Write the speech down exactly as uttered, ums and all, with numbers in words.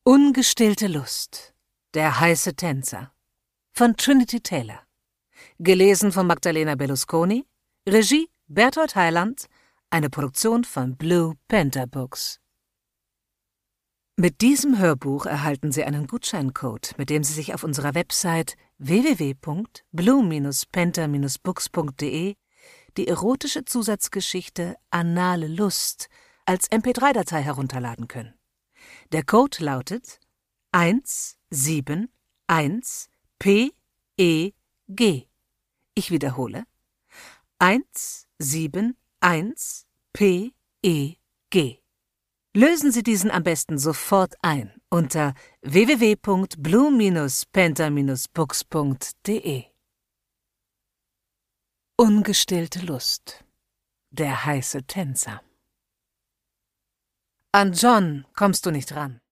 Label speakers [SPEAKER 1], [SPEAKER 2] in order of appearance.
[SPEAKER 1] Ungestillte Lust. Der heiße Tänzer. Von Trinity Taylor. Gelesen von Magdalena Berlusconi. Regie Berthold Heiland. Eine Produktion von Blue Panther Books. Mit diesem Hörbuch erhalten Sie einen Gutscheincode, mit dem Sie sich auf unserer Website w w w punkt blue panther books punkt de die erotische Zusatzgeschichte Anale Lust als M P drei Datei herunterladen können. Der Code lautet eins sieben eins P E G. Ich wiederhole. eins sieben eins P E G. Lösen Sie diesen am besten sofort ein unter w w w punkt blue panther books punkt de. Ungestillte Lust. Der heiße Tänzer. An John kommst du nicht ran.